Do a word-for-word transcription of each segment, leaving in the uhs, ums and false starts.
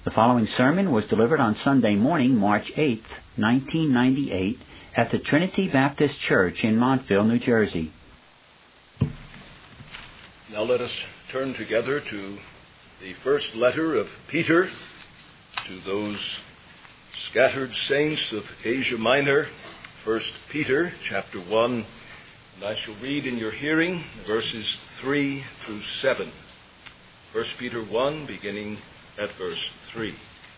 The following sermon was delivered on Sunday morning, March eighth, nineteen ninety-eight, at the Trinity Baptist Church in Montville, New Jersey. Now let us turn together to the first letter of Peter to those scattered saints of Asia Minor, First Peter chapter one, and I shall read in your hearing verses three through seven. First Peter one, beginning at verse three.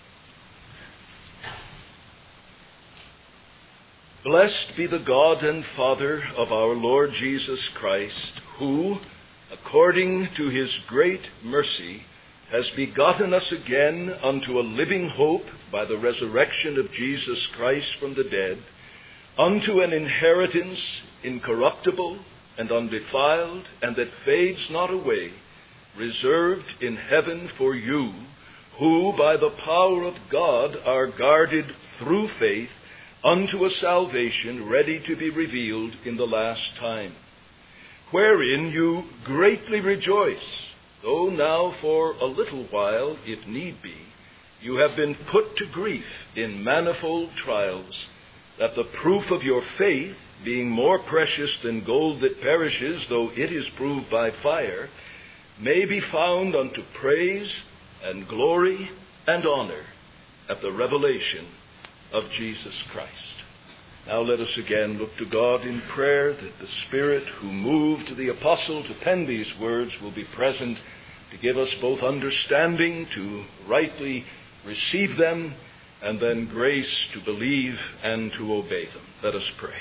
Blessed be the God and Father of our Lord Jesus Christ, who, according to his great mercy, has begotten us again unto a living hope by the resurrection of Jesus Christ from the dead, unto an inheritance incorruptible and undefiled, and that fades not away, reserved in heaven for you, who by the power of God are guarded through faith unto a salvation ready to be revealed in the last time, wherein you greatly rejoice, though now for a little while, if need be, you have been put to grief in manifold trials, that the proof of your faith, being more precious than gold that perishes, though it is proved by fire, may be found unto praise and glory and honor at the revelation of Jesus Christ. Now let us again look to God in prayer that the Spirit who moved the apostle to pen these words will be present to give us both understanding to rightly receive them, and then grace to believe and to obey them. Let us pray.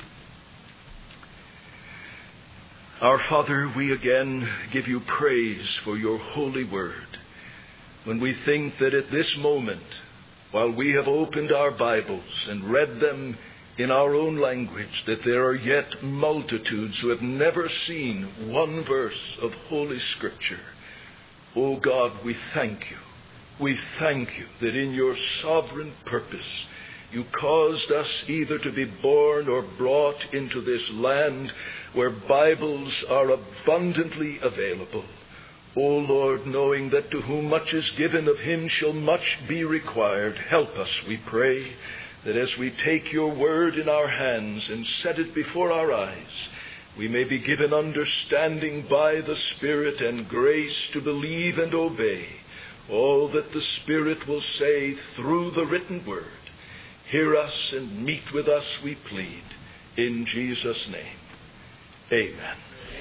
Our Father, we again give you praise for your holy word. When we think that at this moment, while we have opened our Bibles and read them in our own language, that there are yet multitudes who have never seen one verse of Holy Scripture. O God, we thank you. We thank you that in your sovereign purpose you caused us either to be born or brought into this land where Bibles are abundantly available. O Lord, knowing that to whom much is given, of him shall much be required, help us, we pray, that as we take your word in our hands and set it before our eyes, we may be given understanding by the Spirit and grace to believe and obey all that the Spirit will say through the written word. Hear us and meet with us, we plead, in Jesus' name. Amen.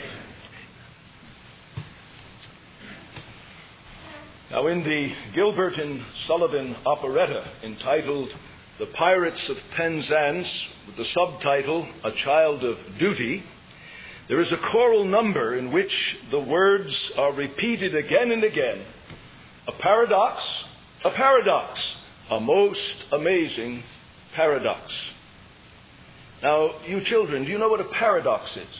Now, in the Gilbert and Sullivan operetta entitled The Pirates of Penzance, with the subtitle A Child of Duty, there is a choral number in which the words are repeated again and again. A paradox, a paradox, a most amazing paradox. Now, you children, do you know what a paradox is?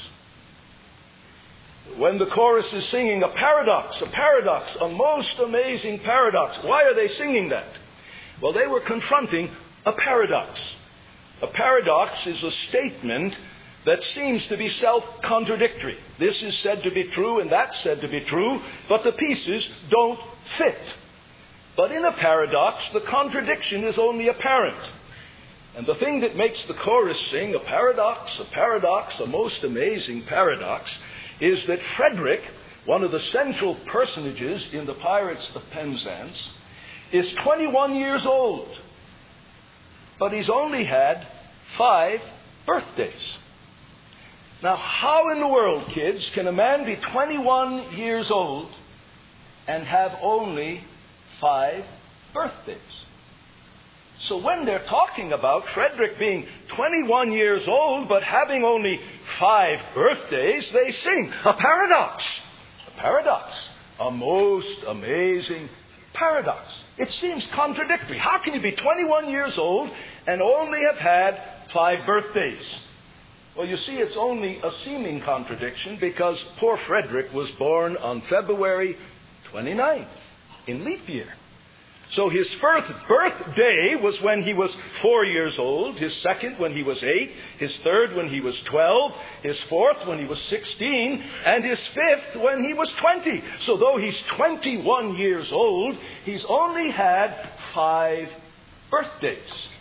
When the chorus is singing a paradox, a paradox, a most amazing paradox, why are they singing that? Well, they were confronting a paradox. A paradox is a statement that seems to be self-contradictory. This is said to be true and that's said to be true, but the pieces don't fit. But in a paradox, the contradiction is only apparent. And the thing that makes the chorus sing a paradox, a paradox, a most amazing paradox, is that Frederick, one of the central personages in the Pirates of Penzance, is twenty-one years old. But he's only had five birthdays. Now, how in the world, kids, can a man be twenty-one years old and have only five birthdays? So when they're talking about Frederick being twenty-one years old but having only five birthdays, they sing a paradox. A paradox. A most amazing paradox. It seems contradictory. How can you be twenty-one years old and only have had five birthdays? Well, you see, it's only a seeming contradiction because poor Frederick was born on February twenty-ninth in leap year. So his first birthday was when he was four years old, his second when he was eight, his third when he was twelve, his fourth when he was sixteen, and his fifth when he was twenty. So though he's twenty-one years old, he's only had five birthdays.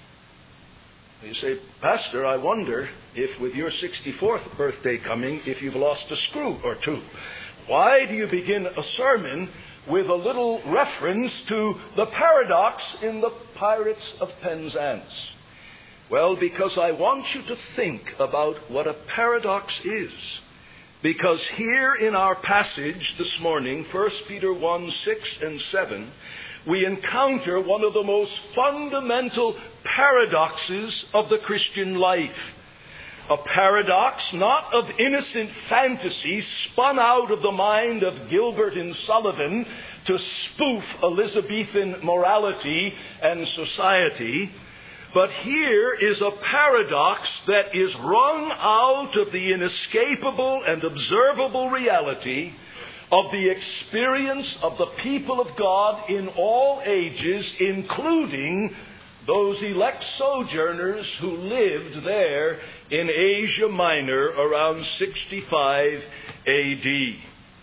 You say, Pastor, I wonder if with your sixty-fourth birthday coming, if you've lost a screw or two. Why do you begin a sermon with a little reference to the paradox in the Pirates of Penzance? Well, because I want you to think about what a paradox is. Because here in our passage this morning, First Peter one, six and seven, we encounter one of the most fundamental paradoxes of the Christian life. A paradox not of innocent fantasy spun out of the mind of Gilbert and Sullivan to spoof Elizabethan morality and society, but here is a paradox that is wrung out of the inescapable and observable reality of the experience of the people of God in all ages, including those elect sojourners who lived there in Asia Minor around sixty-five A D.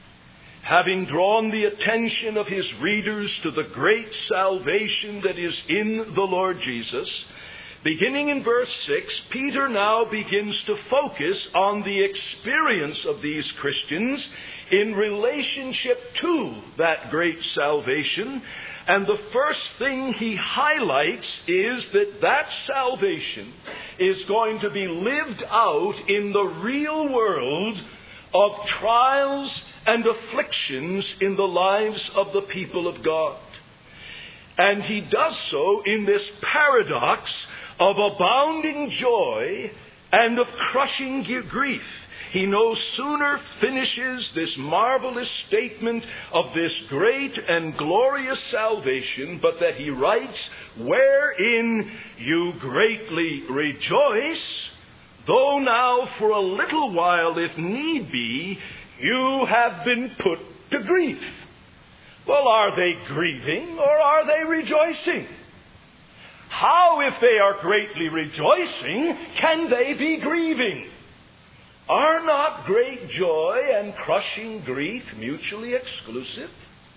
Having drawn the attention of his readers to the great salvation that is in the Lord Jesus, beginning in verse six, Peter now begins to focus on the experience of these Christians in relationship to that great salvation. And the first thing he highlights is that that salvation is going to be lived out in the real world of trials and afflictions in the lives of the people of God. And he does so in this paradox of abounding joy and of crushing grief. He no sooner finishes this marvelous statement of this great and glorious salvation, but that he writes, wherein you greatly rejoice, though now for a little while, if need be, you have been put to grief. Well, are they grieving or are they rejoicing? How, if they are greatly rejoicing, can they be grieving? Are not great joy and crushing grief mutually exclusive?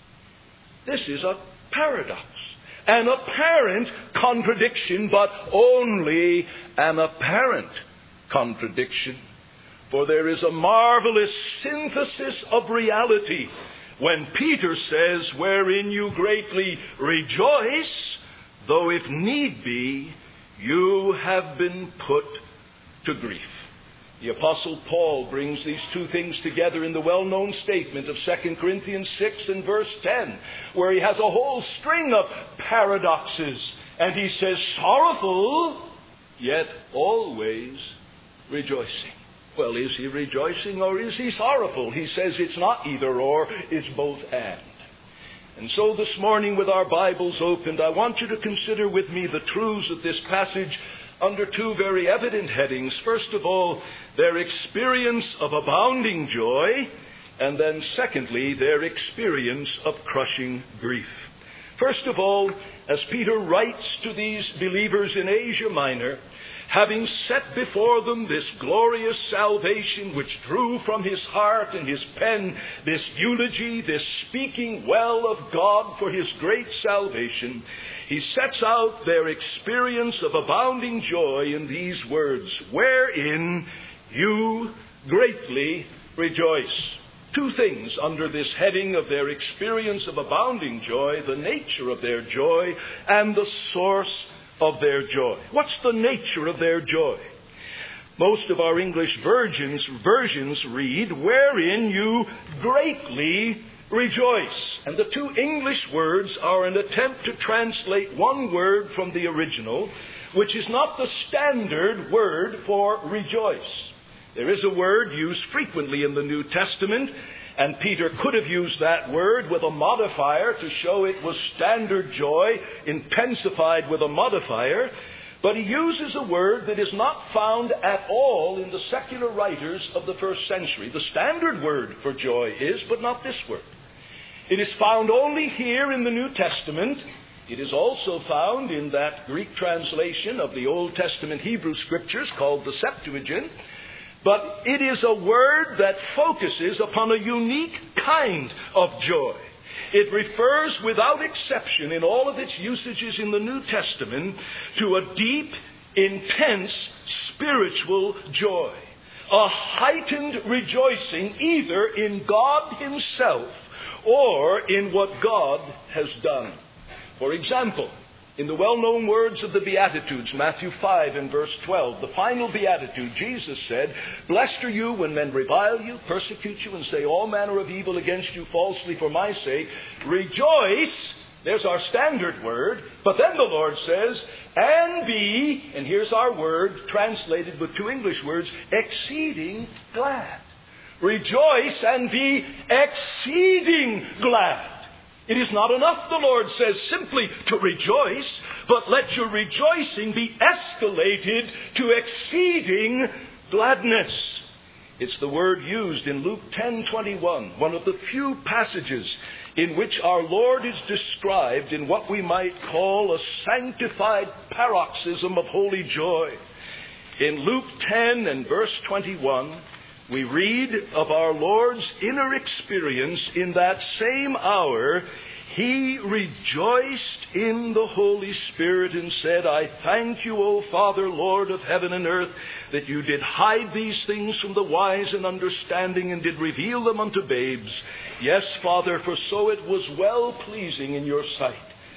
This is a paradox, an apparent contradiction, but only an apparent contradiction. For there is a marvelous synthesis of reality when Peter says, wherein you greatly rejoice, though if need be, you have been put to grief. The Apostle Paul brings these two things together in the well-known statement of Second Corinthians six and verse ten, where he has a whole string of paradoxes. And he says, sorrowful, yet always rejoicing. Well, is he rejoicing or is he sorrowful? He says it's not either or, it's both and. And so this morning, with our Bibles opened, I want you to consider with me the truths of this passage under two very evident headings. First of all, their experience of abounding joy, and then secondly, their experience of crushing grief. First of all, as Peter writes to these believers in Asia Minor, having set before them this glorious salvation which drew from his heart and his pen this eulogy, this speaking well of God for his great salvation, he sets out their experience of abounding joy in these words, wherein you greatly rejoice. Two things under this heading of their experience of abounding joy, the nature of their joy and the source of their joy. What's the nature of their joy? Most of our English versions, versions read, wherein you greatly rejoice. And the two English words are an attempt to translate one word from the original, which is not the standard word for rejoice. There is a word used frequently in the New Testament, and Peter could have used that word with a modifier to show it was standard joy, intensified with a modifier. But he uses a word that is not found at all in the secular writers of the first century. The standard word for joy is, but not this word. It is found only here in the New Testament It is also found in that Greek translation of the Old Testament Hebrew Scriptures called the Septuagint. But it is a word that focuses upon a unique kind of joy. It refers without exception in all of its usages in the New Testament to a deep, intense spiritual joy. A heightened rejoicing either in God Himself or in what God has done. For example, in the well-known words of the Beatitudes, Matthew five and verse twelve, the final Beatitude, Jesus said, "Blessed are you when men revile you, persecute you, and say all manner of evil against you falsely for my sake. Rejoice," there's our standard word, but then the Lord says, "and be," and here's our word, translated with two English words, "exceeding glad." Rejoice and be exceeding glad. It is not enough, the Lord says, simply to rejoice, but let your rejoicing be escalated to exceeding gladness. It's the word used in Luke ten twenty-one, one of the few passages in which our Lord is described in what we might call a sanctified paroxysm of holy joy. In Luke ten and verse twenty-one, we read of our Lord's inner experience in that same hour. He rejoiced in the Holy Spirit and said, "I thank you, O Father, Lord of heaven and earth, that you did hide these things from the wise and understanding and did reveal them unto babes. Yes, Father, for so it was well-pleasing in your sight."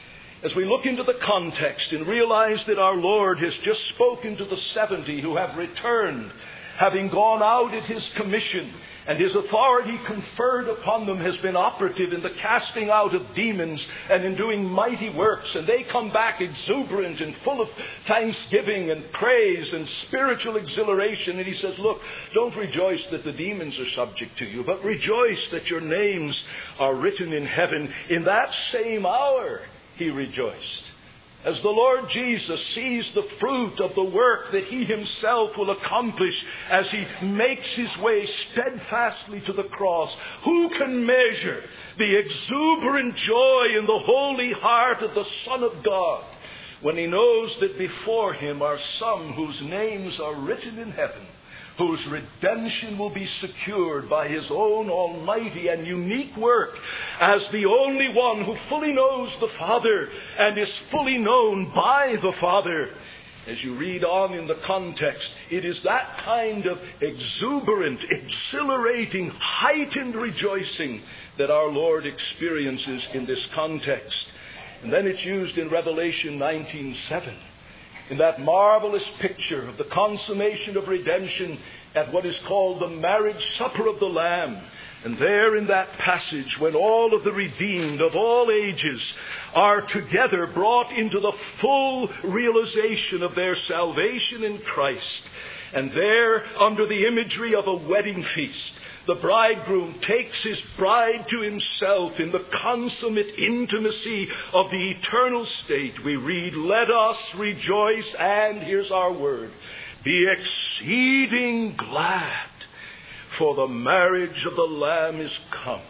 As we look into the context and realize that our Lord has just spoken to the seventy who have returned, having gone out at His commission, and His authority conferred upon them has been operative in the casting out of demons and in doing mighty works, and they come back exuberant and full of thanksgiving and praise and spiritual exhilaration. And He says, look, don't rejoice that the demons are subject to you, but rejoice that your names are written in heaven. In that same hour He rejoiced. As the Lord Jesus sees the fruit of the work that He Himself will accomplish as He makes His way steadfastly to the cross, who can measure the exuberant joy in the holy heart of the Son of God when He knows that before Him are some whose names are written in heaven, whose redemption will be secured by His own almighty and unique work as the only one who fully knows the Father and is fully known by the Father. As you read on in the context, it is that kind of exuberant, exhilarating, heightened rejoicing that our Lord experiences in this context. And then it's used in Revelation nineteen seven. In that marvelous picture of the consummation of redemption at what is called the marriage supper of the Lamb. And there in that passage, when all of the redeemed of all ages are together brought into the full realization of their salvation in Christ, and there, under the imagery of a wedding feast, the bridegroom takes his bride to himself in the consummate intimacy of the eternal state. We read, "Let us rejoice," and here's our word, "be exceeding glad, for the marriage of the Lamb is come."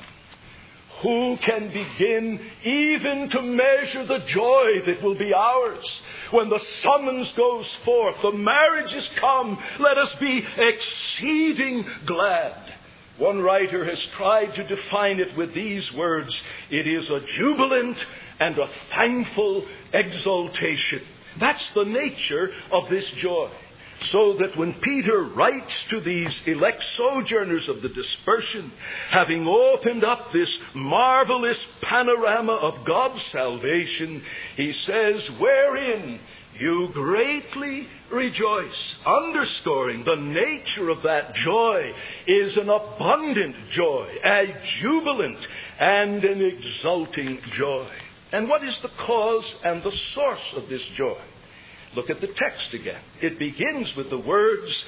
Who can begin even to measure the joy that will be ours when the summons goes forth? The marriage is come. Let us be exceeding glad. One writer has tried to define it with these words: it is a jubilant and a thankful exaltation. That's the nature of this joy. So that when Peter writes to these elect sojourners of the dispersion, having opened up this marvelous panorama of God's salvation, he says, "Wherein you greatly rejoice," underscoring the nature of that joy is an abundant joy, a jubilant and an exulting joy. And what is the cause and the source of this joy? Look at the text again. It begins with the words,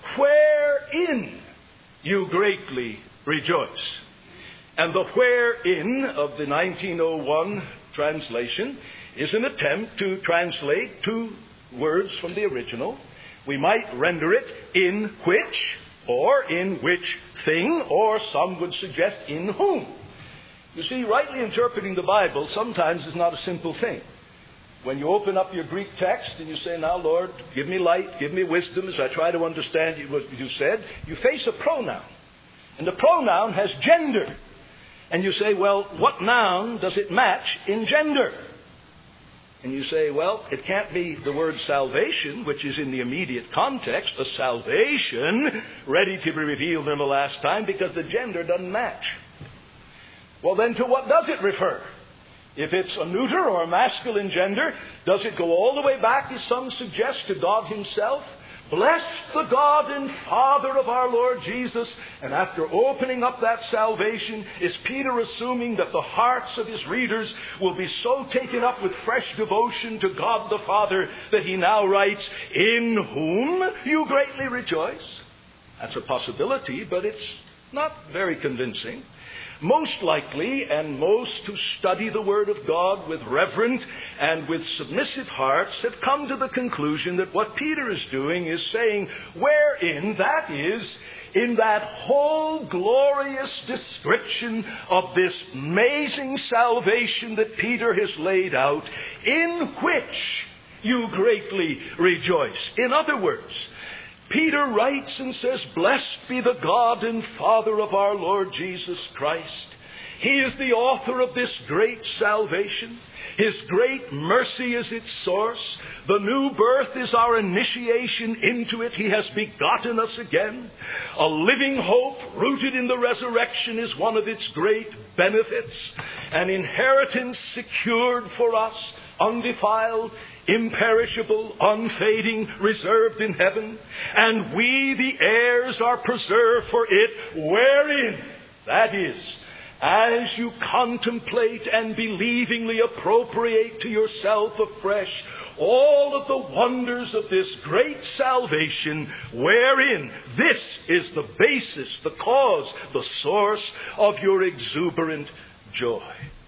"wherein you greatly rejoice." And the "wherein" of the nineteen oh one translation is an attempt to translate two words from the original. We might render it "in which," or "in which thing," or some would suggest "in whom." You see, rightly interpreting the Bible sometimes is not a simple thing. When you open up your Greek text and you say, now, Lord, give me light, give me wisdom as I try to understand what you said, you face a pronoun. And the pronoun has gender. And you say, well, what noun does it match in gender? And you say, well, it can't be the word salvation, which is in the immediate context, a salvation ready to be revealed in the last time, because the gender doesn't match. Well, then to what does it refer? If it's a neuter or a masculine gender, does it go all the way back, as some suggest, to God himself? Bless the God and Father of our Lord Jesus. And after opening up that salvation, is Peter assuming that the hearts of his readers will be so taken up with fresh devotion to God the Father that he now writes, in whom you greatly rejoice? That's a possibility, but it's not very convincing. Most likely, and most who study the Word of God with reverent and with submissive hearts have come to the conclusion that what Peter is doing is saying, wherein, that is, in that whole glorious description of this amazing salvation that Peter has laid out, in which you greatly rejoice. In other words, Peter writes and says, blessed be the God and Father of our Lord Jesus Christ. He is the author of this great salvation. His great mercy is its source. The new birth is our initiation into it. He has begotten us again. A living hope rooted in the resurrection is one of its great benefits. An inheritance secured for us, undefiled, imperishable, unfading, reserved in heaven. And we, the heirs, are preserved for it, wherein, that is, as you contemplate and believingly appropriate to yourself afresh all of the wonders of this great salvation, wherein this is the basis, the cause, the source of your exuberant joy.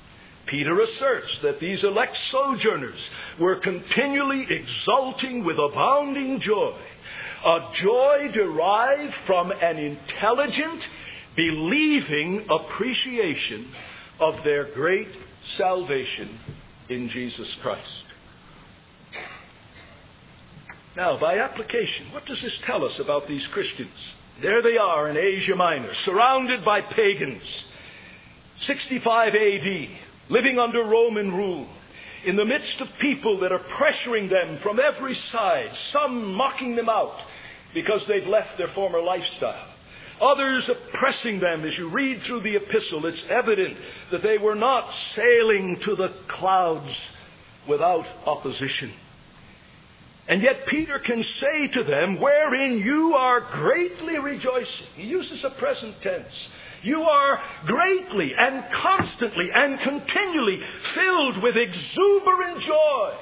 Peter asserts that these elect sojourners were continually exulting with abounding joy, a joy derived from an intelligent, believing appreciation of their great salvation in Jesus Christ. Now, by application, what does this tell us about these Christians? There they are in Asia Minor, surrounded by pagans, sixty-five A D, living under Roman rule, in the midst of people that are pressuring them from every side, some mocking them out because they've left their former lifestyle. Others oppressing them. As you read through the epistle, it's evident that they were not sailing to the clouds without opposition. And yet Peter can say to them, wherein you are greatly rejoicing. He uses a present tense. You are greatly and constantly and continually filled with exuberant joy.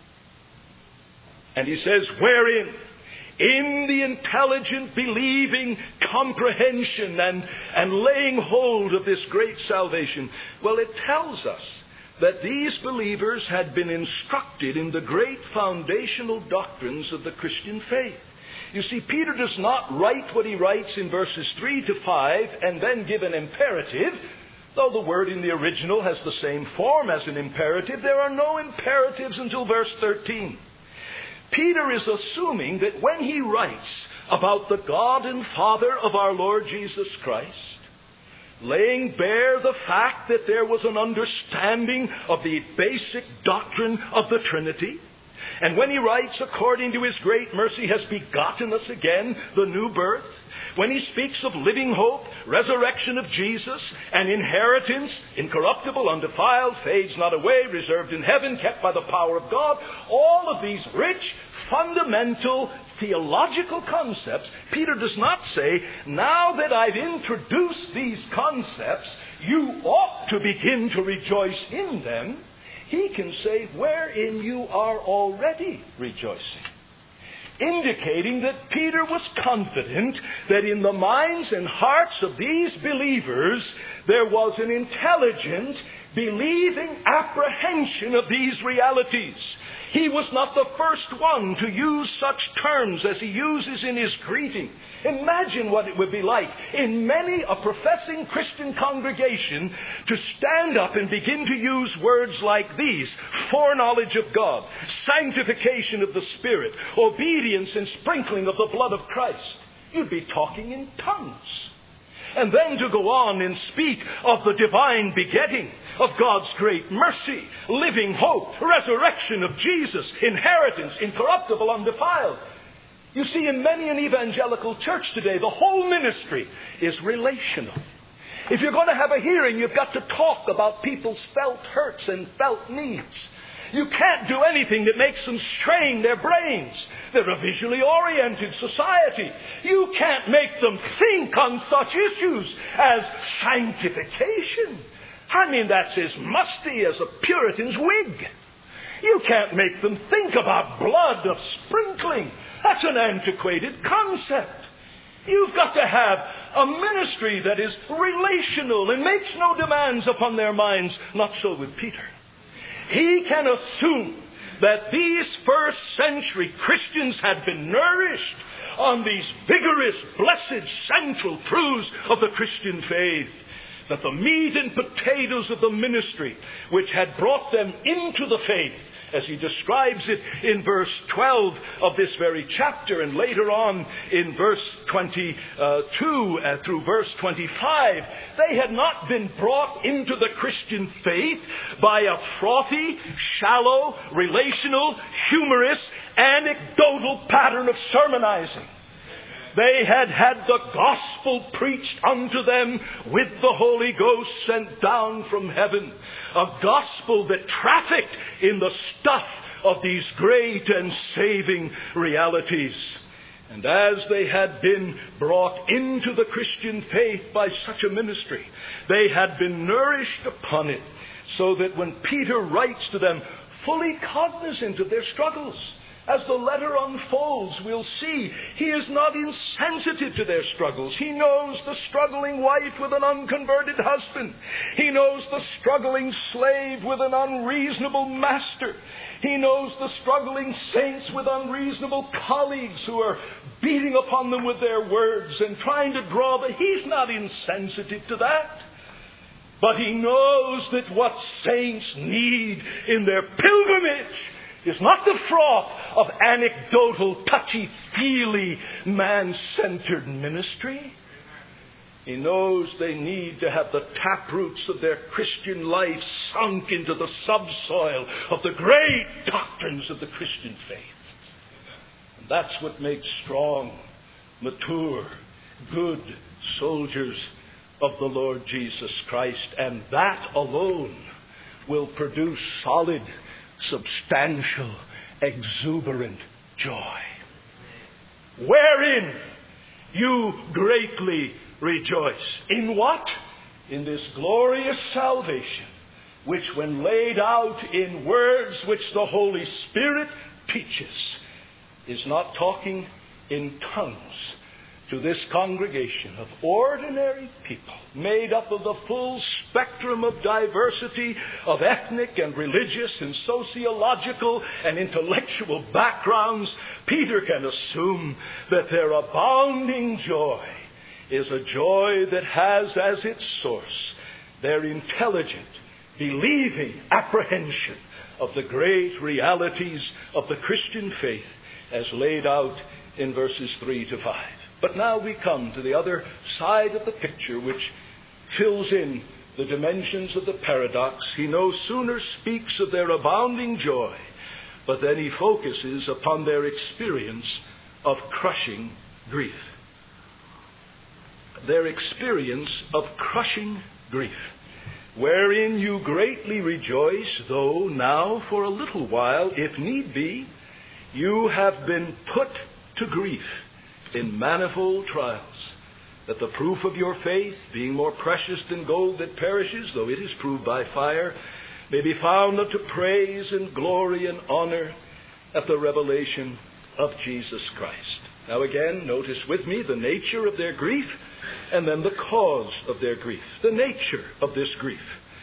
And he says, wherein? In the intelligent, believing comprehension and, and laying hold of this great salvation. Well, it tells us that these believers had been instructed in the great foundational doctrines of the Christian faith. You see, Peter does not write what he writes in verses three to five and then give an imperative. Though the word in the original has the same form as an imperative, there are no imperatives until verse thirteen. Peter is assuming that when he writes about the God and Father of our Lord Jesus Christ, laying bare the fact that there was an understanding of the basic doctrine of the Trinity, and when he writes, according to his great mercy has begotten us again, the new birth, when he speaks of living hope, resurrection of Jesus, and inheritance, incorruptible, undefiled, fades not away, reserved in heaven, kept by the power of God, all of these rich, fundamental, theological concepts, Peter does not say, now that I've introduced these concepts, you ought to begin to rejoice in them. He can say, wherein you are already rejoicing. Indicating that Peter was confident that in the minds and hearts of these believers there was an intelligent, believing apprehension of these realities. He was not the first one to use such terms as he uses in his greeting. Imagine what it would be like in many a professing Christian congregation to stand up and begin to use words like these: foreknowledge of God, sanctification of the Spirit, obedience and sprinkling of the blood of Christ. You'd be talking in tongues. And then to go on and speak of the divine begetting, of God's great mercy, living hope, resurrection of Jesus, inheritance, incorruptible, undefiled. You see, in many an evangelical church today, the whole ministry is relational. If you're going to have a hearing, you've got to talk about people's felt hurts and felt needs. You can't do anything that makes them strain their brains. They're a visually oriented society. You can't make them think on such issues as sanctification. I mean, that's as musty as a Puritan's wig. You can't make them think about blood of sprinkling. That's an antiquated concept. You've got to have a ministry that is relational and makes no demands upon their minds. Not so with Peter. He can assume that these first century Christians had been nourished on these vigorous, blessed, central truths of the Christian faith. That the meat and potatoes of the ministry, which had brought them into the faith, as he describes it in verse twelve of this very chapter, and later on in verse twenty-two uh, through verse twenty-five, they had not been brought into the Christian faith by a frothy, shallow, relational, humorous, anecdotal pattern of sermonizing. They had had the gospel preached unto them with the Holy Ghost sent down from heaven. A gospel that trafficked in the stuff of these great and saving realities. And as they had been brought into the Christian faith by such a ministry, they had been nourished upon it, so that when Peter writes to them, fully cognizant of their struggles, as the letter unfolds, we'll see he is not insensitive to their struggles. He knows the struggling wife with an unconverted husband. He knows the struggling slave with an unreasonable master. He knows the struggling saints with unreasonable colleagues who are beating upon them with their words and trying to draw the... He's not insensitive to that. But he knows that what saints need in their pilgrimage is not the froth of anecdotal, touchy-feely, man-centered ministry. He knows they need to have the taproots of their Christian life sunk into the subsoil of the great doctrines of the Christian faith. And that's what makes strong, mature, good soldiers of the Lord Jesus Christ. And that alone will produce solid, substantial, exuberant joy. Wherein you greatly rejoice. In what? In this glorious salvation, which when laid out in words which the Holy Spirit teaches, is not talking in tongues to this congregation of ordinary people, made up of the full spectrum of diversity of ethnic and religious and sociological and intellectual backgrounds. Peter can assume that their abounding joy is a joy that has as its source their intelligent, believing apprehension of the great realities of the Christian faith as laid out in verses three to five. But now we come to the other side of the picture, which fills in the dimensions of the paradox. He no sooner speaks of their abounding joy, but then he focuses upon their experience of crushing grief. Their experience of crushing grief, wherein you greatly rejoice, though now for a little while, if need be, you have been put to grief in manifold trials, that the proof of your faith, being more precious than gold that perishes, though it is proved by fire, may be found unto praise and glory and honor at the revelation of Jesus Christ. Now again, notice with me the nature of their grief, and then the cause of their grief. The nature of this grief.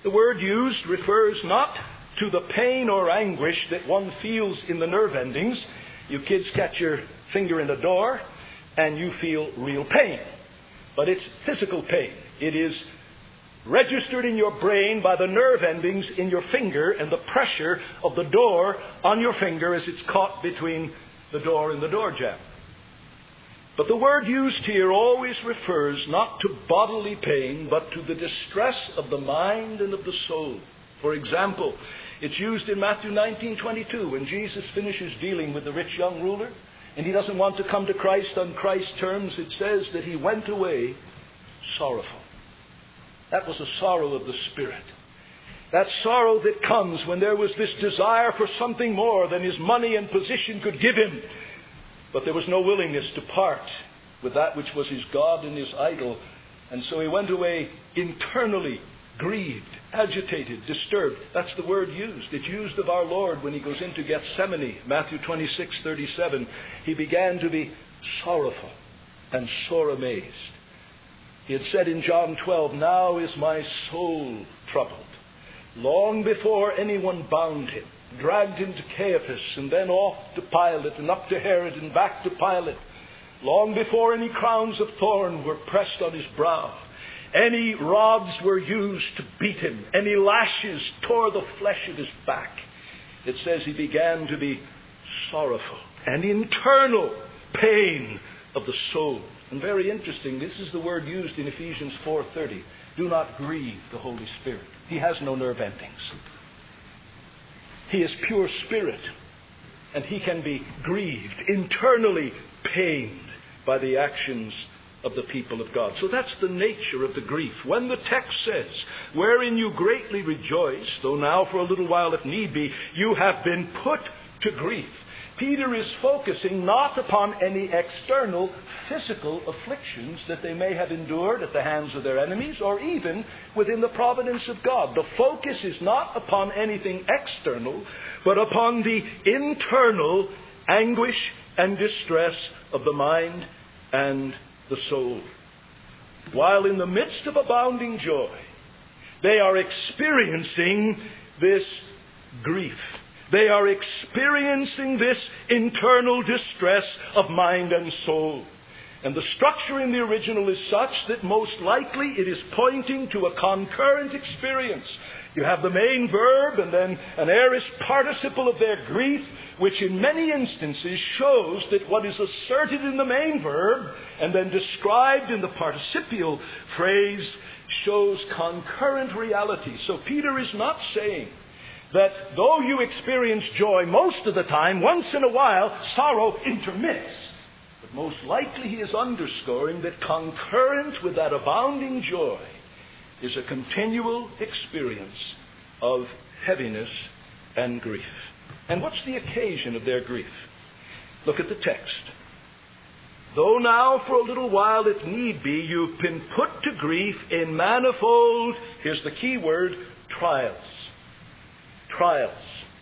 The word used refers not to the pain or anguish that one feels in the nerve endings. You kids catch your finger in a door and you feel real pain. But it's physical pain. It is registered in your brain by the nerve endings in your finger and the pressure of the door on your finger as it's caught between the door and the door jamb. But the word used here always refers not to bodily pain, but to the distress of the mind and of the soul. For example, it's used in Matthew nineteen twenty-two when Jesus finishes dealing with the rich young ruler, and he doesn't want to come to Christ on Christ's terms. It says that he went away sorrowful. That was a sorrow of the Spirit. That sorrow that comes when there was this desire for something more than his money and position could give him. But there was no willingness to part with that which was his God and his idol. And so he went away internally grieved, agitated, disturbed. That's the word used. It's used of our Lord when he goes into Gethsemane, Matthew twenty-six thirty-seven. He began to be sorrowful and sore amazed. He had said in John twelve, "Now is my soul troubled." Long before anyone bound him, dragged him to Caiaphas, and then off to Pilate, and up to Herod, and back to Pilate. Long before any crowns of thorn were pressed on his brow, any rods were used to beat him, any lashes tore the flesh of his back. It says he began to be sorrowful, an internal pain of the soul. And very interesting, this is the word used in Ephesians four thirty. Do not grieve the Holy Spirit. He has no nerve endings. He is pure spirit, and he can be grieved, internally pained by the actions of the people of God. So that's the nature of the grief. When the text says, "Wherein you greatly rejoice, though now for a little while if need be, you have been put to grief," Peter is focusing not upon any external physical afflictions that they may have endured at the hands of their enemies or even within the providence of God. The focus is not upon anything external, but upon the internal anguish and distress of the mind and the soul. While in the midst of abounding joy, they are experiencing this grief. They are experiencing this internal distress of mind and soul. And the structure in the original is such that most likely it is pointing to a concurrent experience. You have the main verb and then an aorist participle of their grief, which in many instances shows that what is asserted in the main verb and then described in the participial phrase shows concurrent reality. So Peter is not saying that though you experience joy most of the time, once in a while sorrow intermits. But most likely he is underscoring that concurrent with that abounding joy is a continual experience of heaviness and grief. And what's the occasion of their grief? Look at the text. Though now for a little while if need be, you've been put to grief in manifold, here's the key word, trials. Trials.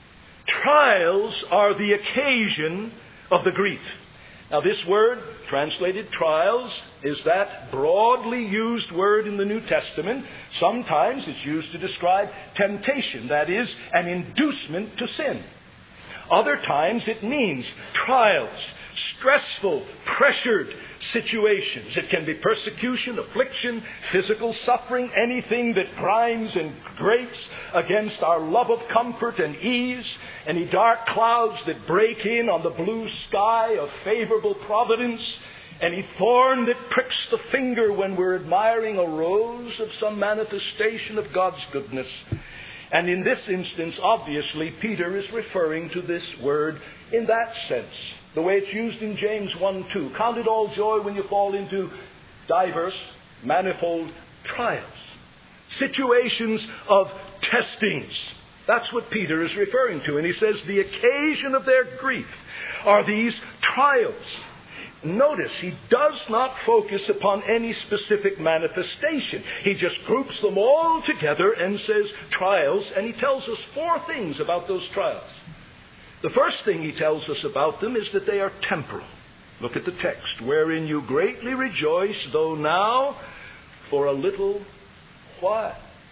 Trials are the occasion of the grief. Now this word, translated trials, is that broadly used word in the New Testament. Sometimes it's used to describe temptation, that is, an inducement to sin. Other times it means trials, stressful, pressured situations. It can be persecution, affliction, physical suffering, anything that grinds and grates against our love of comfort and ease, any dark clouds that break in on the blue sky of favorable providence, any thorn that pricks the finger when we're admiring a rose of some manifestation of God's goodness. And in this instance, obviously, Peter is referring to this word in that sense. The way it's used in James one two. Count it all joy when you fall into diverse, manifold trials. Situations of testings. That's what Peter is referring to. And he says the occasion of their grief are these trials. Notice, he does not focus upon any specific manifestation. He just groups them all together and says trials, and he tells us four things about those trials. The first thing he tells us about them is that they are temporal. Look at the text. Wherein you greatly rejoice, though now for a little while.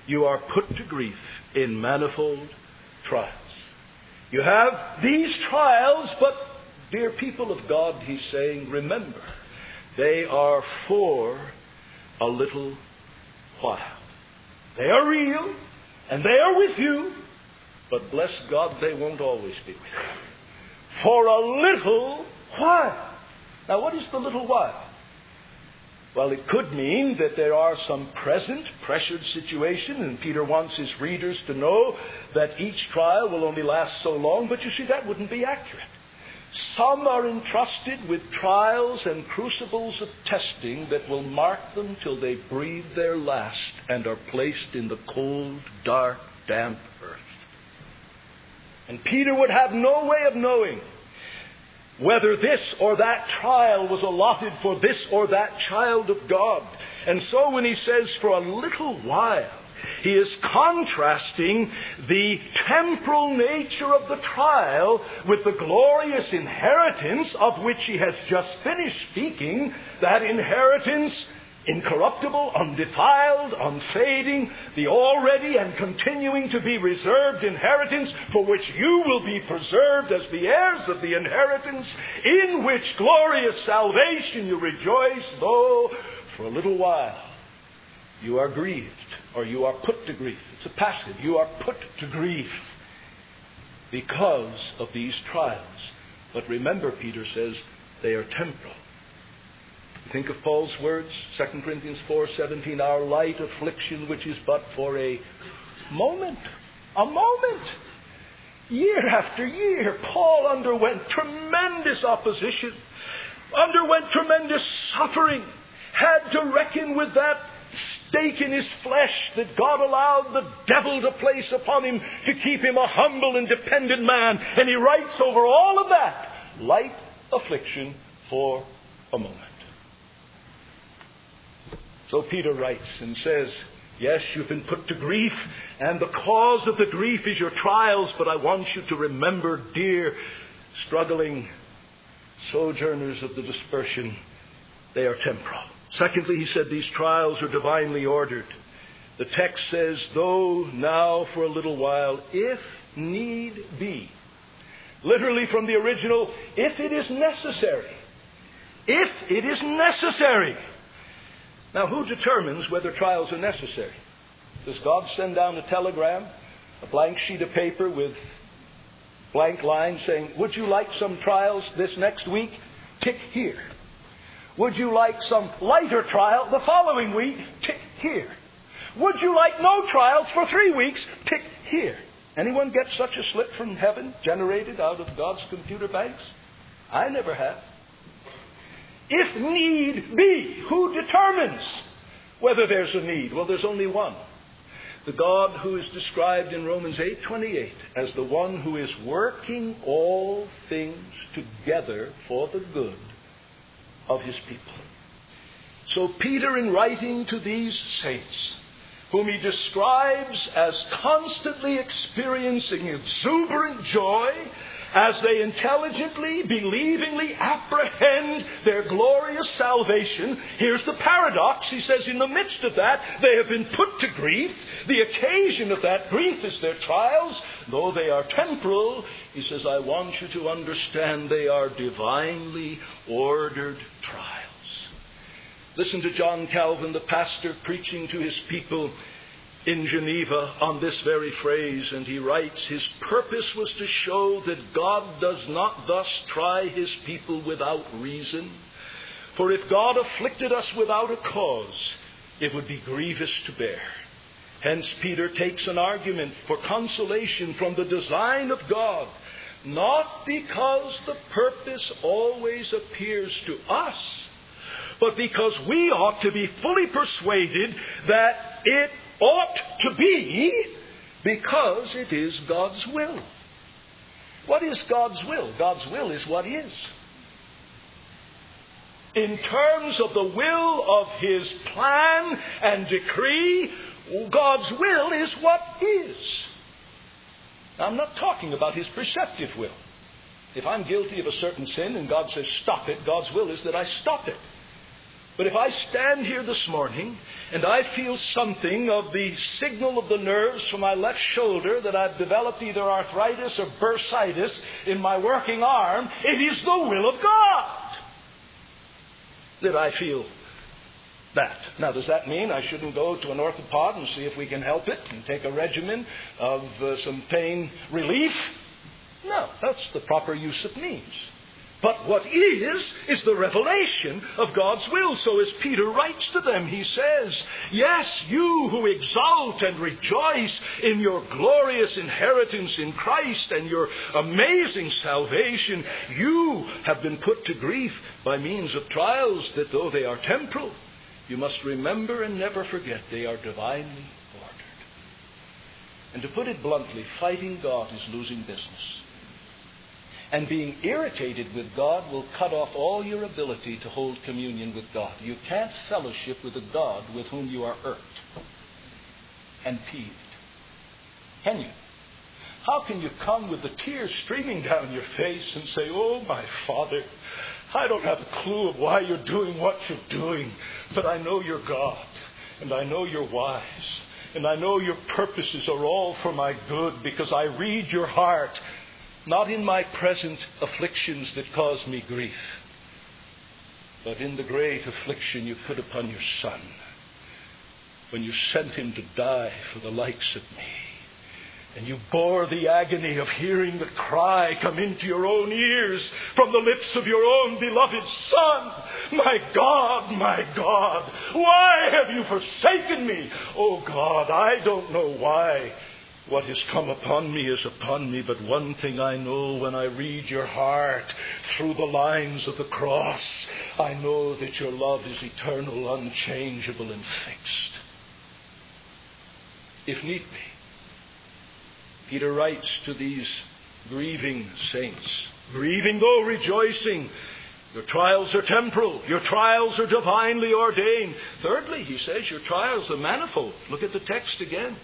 you are put to grief in manifold trials. You have these trials, but, dear people of God, he's saying, remember, they are for a little while. They are real, and they are with you, but bless God, they won't always be with you. For a little while. Now, what is the little while? Well, it could mean that there are some present pressured situation, and Peter wants his readers to know that each trial will only last so long, but you see, that wouldn't be accurate. Some are entrusted with trials and crucibles of testing that will mark them till they breathe their last and are placed in the cold, dark, damp earth. And Peter would have no way of knowing whether this or that trial was allotted for this or that child of God. And so when he says for a little while, he is contrasting the temporal nature of the trial with the glorious inheritance of which he has just finished speaking, that inheritance incorruptible, undefiled, unfading, the already and continuing to be reserved inheritance for which you will be preserved as the heirs of the inheritance, in which glorious salvation you rejoice, though for a little while you are grieved, or you are put to grief. It's a passive. You are put to grief because of these trials. But remember, Peter says, they are temporal. Think of Paul's words, Second Corinthians four seventeen, our light affliction, which is but for a moment. A moment. Year after year, Paul underwent tremendous opposition, underwent tremendous suffering, had to reckon with that stake in his flesh that God allowed the devil to place upon him to keep him a humble and dependent man. And he writes over all of that, light affliction for a moment. So Peter writes and says, yes, you've been put to grief, and the cause of the grief is your trials, but I want you to remember, dear struggling sojourners of the dispersion, they are temporal. Secondly, he said these trials are divinely ordered. The text says, though now for a little while, if need be. Literally from the original, if it is necessary. If it is necessary. Now, who determines whether trials are necessary? Does God send down a telegram, a blank sheet of paper with blank lines saying, would you like some trials this next week? Tick here. Would you like some lighter trial the following week? Tick here. Would you like no trials for three weeks? Tick here. Anyone get such a slip from heaven generated out of God's computer banks? I never have. If need be, who determines whether there's a need? Well, there's only one. The God who is described in Romans eight twenty-eight as the one who is working all things together for the good of his people. So Peter, in writing to these saints, whom he describes as constantly experiencing exuberant joy as they intelligently, believingly apprehend their glorious salvation, here's the paradox. He says in the midst of that, they have been put to grief. The occasion of that grief is their trials. Though they are temporal, he says, I want you to understand they are divinely ordered trials. Listen to John Calvin, the pastor, preaching to his people in Geneva on this very phrase, and he writes, his purpose was to show that God does not thus try his people without reason. For if God afflicted us without a cause, it would be grievous to bear. Hence Peter takes an argument for consolation from the design of God, not because the purpose always appears to us, but because we ought to be fully persuaded that it ought to be, because it is God's will. What is God's will? God's will is what is. In terms of the will of his plan and decree, God's will is what is. Now, I'm not talking about his preceptive will. If I'm guilty of a certain sin and God says stop it, God's will is that I stop it. But if I stand here this morning and I feel something of the signal of the nerves from my left shoulder that I've developed either arthritis or bursitis in my working arm, it is the will of God that I feel that. Now, does that mean I shouldn't go to an orthopod and see if we can help it and take a regimen of uh, some pain relief? No, that's the proper use of means. But what is, is the revelation of God's will. So as Peter writes to them, he says, yes, you who exult and rejoice in your glorious inheritance in Christ and your amazing salvation, you have been put to grief by means of trials that, though they are temporal, you must remember and never forget they are divinely ordered. And to put it bluntly, fighting God is losing business. And being irritated with God will cut off all your ability to hold communion with God. You can't fellowship with a God with whom you are irked and peeved. Can you? How can you come with the tears streaming down your face and say, oh, my Father, I don't have a clue of why you're doing what you're doing, but I know you're God, and I know you're wise, and I know your purposes are all for my good because I read your heart, not in my present afflictions that cause me grief, but in the great affliction you put upon your Son when you sent him to die for the likes of me. And you bore the agony of hearing the cry come into your own ears from the lips of your own beloved Son. My God, my God, why have you forsaken me? Oh God, I don't know why. What has come upon me is upon me, but one thing I know when I read your heart through the lines of the cross, I know that your love is eternal, unchangeable, and fixed. If need be, Peter writes to these grieving saints, grieving though rejoicing. Your trials are temporal. Your trials are divinely ordained. Thirdly, he says, your trials are manifold. Look at the text again.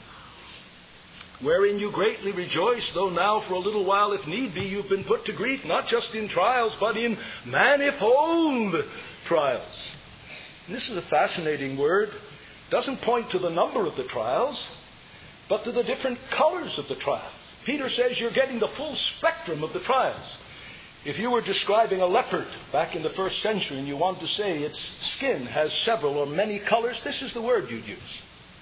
Wherein you greatly rejoice, though now for a little while, if need be, you've been put to grief, not just in trials, but in manifold trials. And this is a fascinating word. It doesn't point to the number of the trials, but to the different colors of the trials. Peter says you're getting the full spectrum of the trials. If you were describing a leopard back in the first century and you want to say its skin has several or many colors, this is the word you'd use.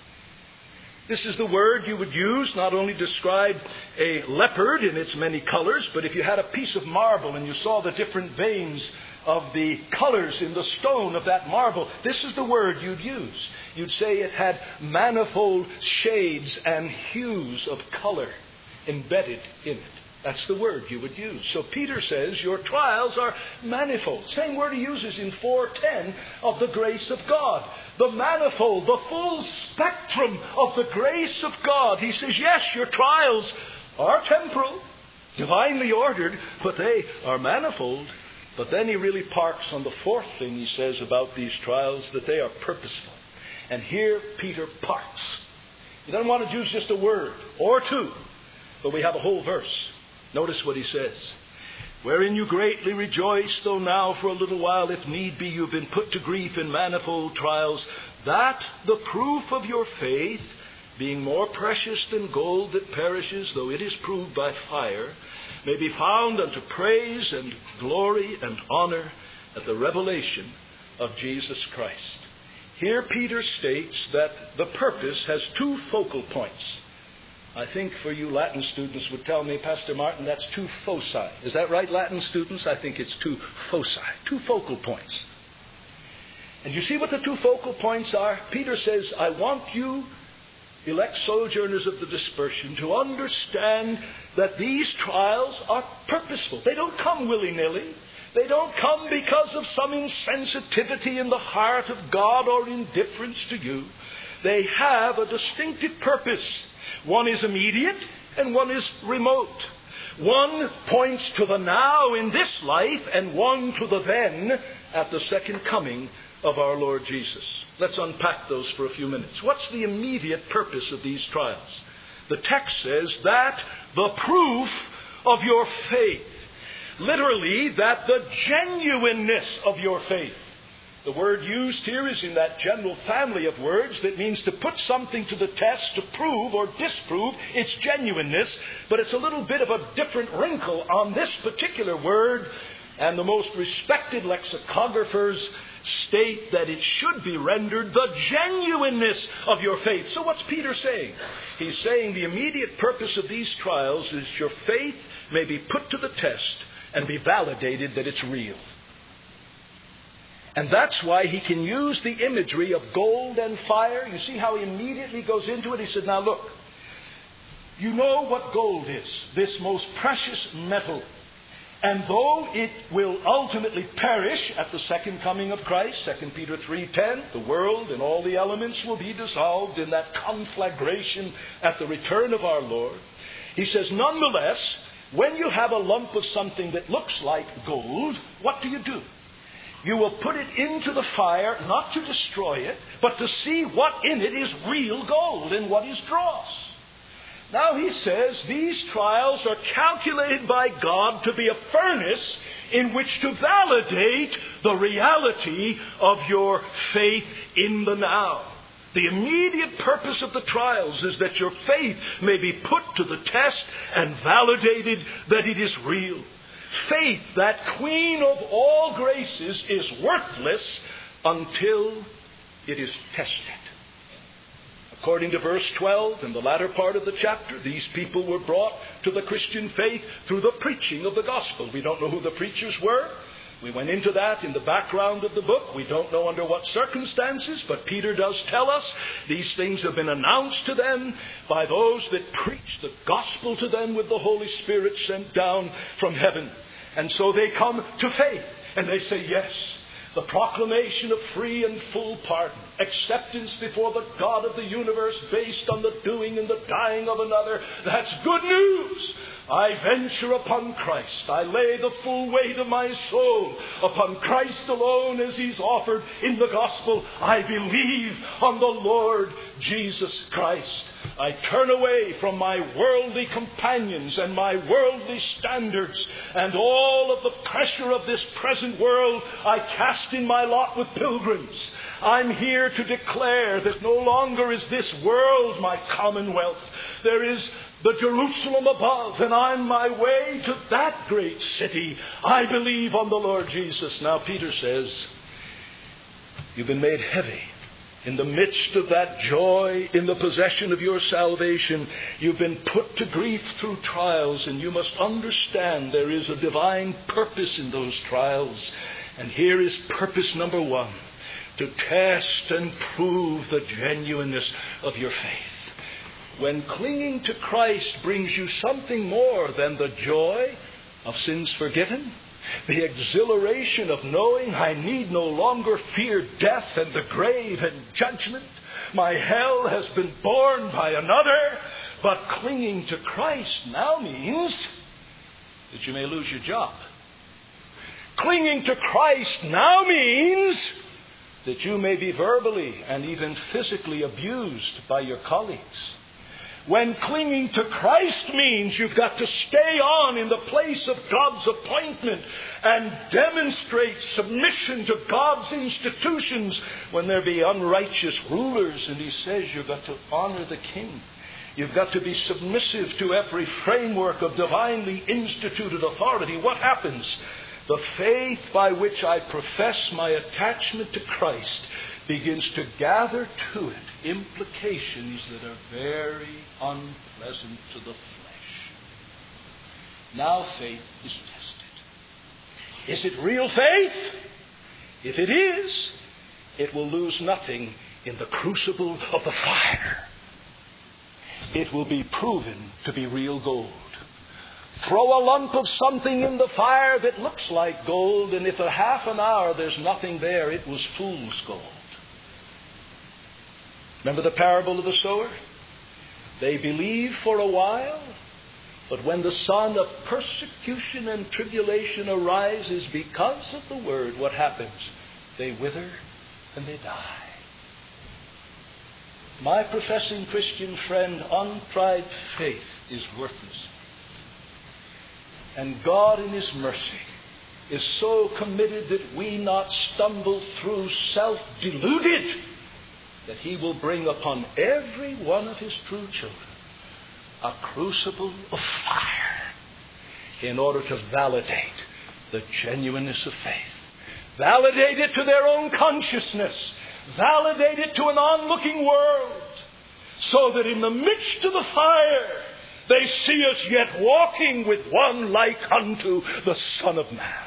This is the word you would use not only to describe a leopard in its many colors, but if you had a piece of marble and you saw the different veins of the colors in the stone of that marble, this is the word you'd use. You'd say it had manifold shades and hues of color embedded in it. That's the word you would use. So Peter says your trials are manifold. Same word he uses in four ten of the grace of God. The manifold, the full spectrum of the grace of God. He says, yes, your trials are temporal, divinely ordered, but they are manifold. But then he really parks on the fourth thing he says about these trials, that they are purposeful. And here Peter parks. He doesn't want to use just a word or two, but we have a whole verse. Notice what he says. Wherein you greatly rejoice, though now for a little while, if need be, you've been put to grief in manifold trials, that the proof of your faith, being more precious than gold that perishes, though it is proved by fire, may be found unto praise and glory and honor at the revelation of Jesus Christ. Here Peter states that the purpose has two focal points. I think for you Latin students would tell me, Pastor Martin, that's two foci. Is that right, Latin students? I think it's two foci, two focal points. And you see what the two focal points are? Peter says, I want you, elect sojourners of the dispersion, to understand that these trials are purposeful. They don't come willy-nilly. They don't come because of some insensitivity in the heart of God or indifference to you. They have a distinctive purpose. One is immediate and one is remote. One points to the now in this life and one to the then at the second coming of our Lord Jesus. Let's unpack those for a few minutes. What's the immediate purpose of these trials? The text says that the proof of your faith. Literally, that the genuineness of your faith. The word used here is in that general family of words that means to put something to the test to prove or disprove its genuineness, but it's a little bit of a different wrinkle on this particular word, and the most respected lexicographers state that it should be rendered the genuineness of your faith. So what's Peter saying? He's saying the immediate purpose of these trials is your faith may be put to the test and be validated that it's real. And that's why he can use the imagery of gold and fire. You see how he immediately goes into it? He said, now look, you know what gold is, this most precious metal. And though it will ultimately perish at the second coming of Christ, Second Peter three ten, the world and all the elements will be dissolved in that conflagration at the return of our Lord. He says, nonetheless, when you have a lump of something that looks like gold, what do you do? You will put it into the fire, not to destroy it, but to see what in it is real gold and what is dross. Now he says these trials are calculated by God to be a furnace in which to validate the reality of your faith in the now. The immediate purpose of the trials is that your faith may be put to the test and validated that it is real. Faith, that queen of all graces, is worthless until it is tested. According to verse twelve, in the latter part of the chapter, these people were brought to the Christian faith through the preaching of the gospel. We don't know who the preachers were. We went into that in the background of the book. We don't know under what circumstances, but Peter does tell us these things have been announced to them by those that preach the gospel to them with the Holy Spirit sent down from heaven. And so they come to faith and they say, yes, the proclamation of free and full pardon, acceptance before the God of the universe based on the doing and the dying of another, that's good news. I venture upon Christ. I lay the full weight of my soul upon Christ alone as He's offered in the gospel. I believe on the Lord Jesus Christ. I turn away from my worldly companions and my worldly standards and all of the pressure of this present world. I cast in my lot with pilgrims. I'm here to declare that no longer is this world my commonwealth. There is the Jerusalem above, and on my way to that great city, I believe on the Lord Jesus. Now Peter says, you've been made heavy. In the midst of that joy in the possession of your salvation, you've been put to grief through trials, and you must understand there is a divine purpose in those trials. And here is purpose number one, to test and prove the genuineness of your faith. When clinging to Christ brings you something more than the joy of sins forgiven, the exhilaration of knowing I need no longer fear death and the grave and judgment, my hell has been borne by another, but clinging to Christ now means that you may lose your job. Clinging to Christ now means that you may be verbally and even physically abused by your colleagues. When clinging to Christ means you've got to stay on in the place of God's appointment and demonstrate submission to God's institutions when there be unrighteous rulers. And he says you've got to honor the king. You've got to be submissive to every framework of divinely instituted authority. What happens? The faith by which I profess my attachment to Christ begins to gather to it implications that are very unpleasant to the flesh. Now faith is tested. Is it real faith? If it is, it will lose nothing in the crucible of the fire. It will be proven to be real gold. Throw a lump of something in the fire that looks like gold, and if a half an hour there's nothing there, it was fool's gold. Remember the parable of the sower? They believe for a while, but when the sun of persecution and tribulation arises because of the word, what happens? They wither and they die. My professing Christian friend, untried faith is worthless. And God in His mercy is so committed that we not stumble through self-deluded, that he will bring upon every one of his true children a crucible of fire in order to validate the genuineness of faith. Validate it to their own consciousness. Validate it to an onlooking world, so that in the midst of the fire they see us yet walking with one like unto the Son of Man.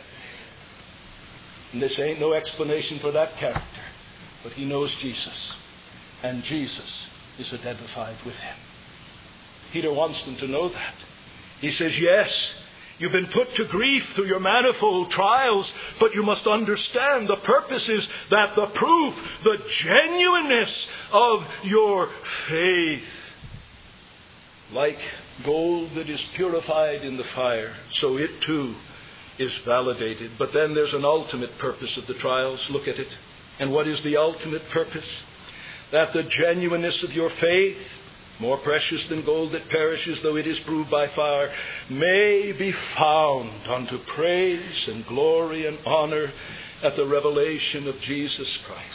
And this ain't no explanation for that character, but he knows Jesus, and Jesus is identified with him. Peter wants them to know that. He says, yes, you've been put to grief through your manifold trials, but you must understand the purpose is that the proof, the genuineness of your faith, like gold that is purified in the fire, so it too is validated. But then there's an ultimate purpose of the trials. Look at it. And what is the ultimate purpose? That the genuineness of your faith, more precious than gold that perishes, though it is proved by fire, may be found unto praise and glory and honor at the revelation of Jesus Christ.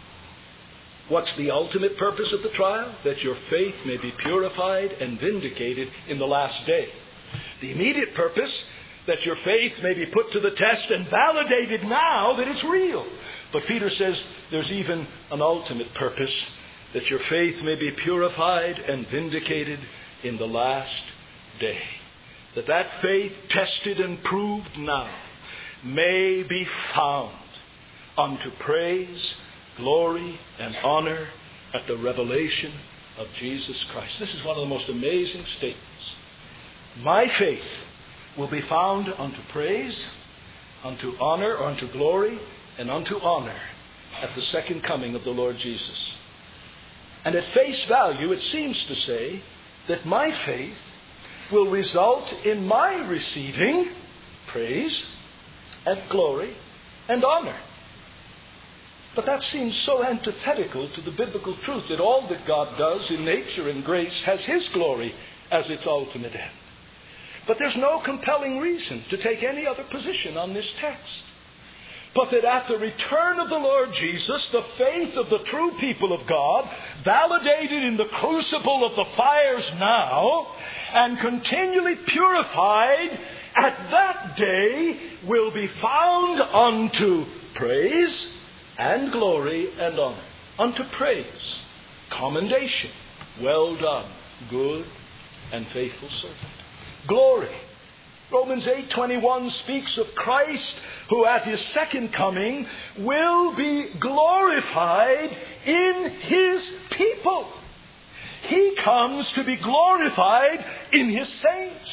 What's the ultimate purpose of the trial? That your faith may be purified and vindicated in the last day. The immediate purpose, that your faith may be put to the test and validated now that it's real. But Peter says there's even an ultimate purpose, that your faith may be purified and vindicated in the last day. That that faith, tested and proved now, may be found unto praise, glory, and honor at the revelation of Jesus Christ. This is one of the most amazing statements. My faith will be found unto praise, unto honor, or unto glory, and unto honor at the second coming of the Lord Jesus. And at face value, it seems to say that my faith will result in my receiving praise and glory and honor. But that seems so antithetical to the biblical truth that all that God does in nature and grace has his glory as its ultimate end. But there's no compelling reason to take any other position on this text, but that at the return of the Lord Jesus, the faith of the true people of God, validated in the crucible of the fires now, and continually purified at that day, will be found unto praise and glory and honor. Unto praise, commendation, well done, good and faithful servant. Glory, Romans eight twenty-one speaks of Christ who at his second coming will be glorified in his people. He comes to be glorified in his saints.